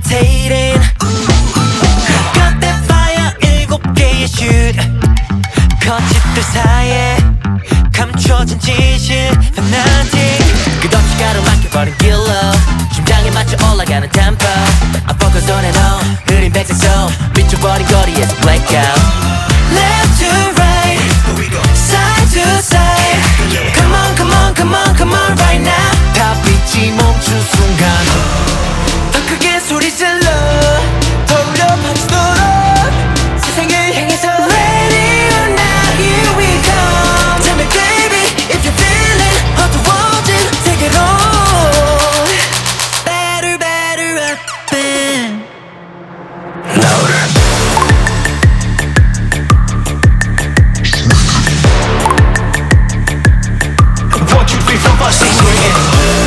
levitating. Got that fire 7개의 shoot. 거짓들 사이에 감춰진 지실 fanatic. 끝없이 가로막혀버린 killer. 심장에 맞춰 올라가는 tempo. I focus on and on. 흐린 백색 속 미쳐버린 거리에서 blackout. Left to right, side to side. Come on, come on, come on, come on right now. 다 빛이 멈춘 순간 더 크게 소리 질러 떠올려 퍼지도록 세상을 향해서 Ready or not, here we come. Tell me baby, if you're feeling 어두워진 세계로 Better, better up and louder. 1, 2, 3, 4, 5, 6, bring it.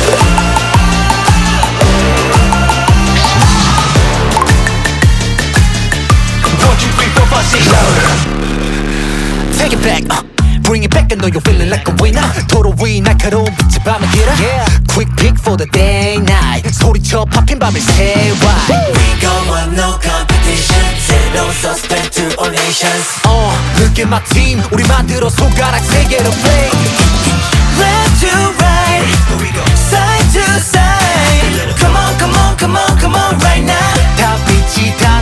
1, 2, 3, 4, 5, 6, louder. Take it back, bring it back. I know you're feeling like a winner. 도로 위 날카로운 빛의 밤을 길어. Quick pick for the day night. 소리쳐 팝힌 밤을 새와. We gon' want no competition. 새로운 suspect to all nations. 늦게 my team 우리 만들어 손가락 세 개로 play. Left to right, side to side. Come on, come on, come on, come on right now. 다 빛이 다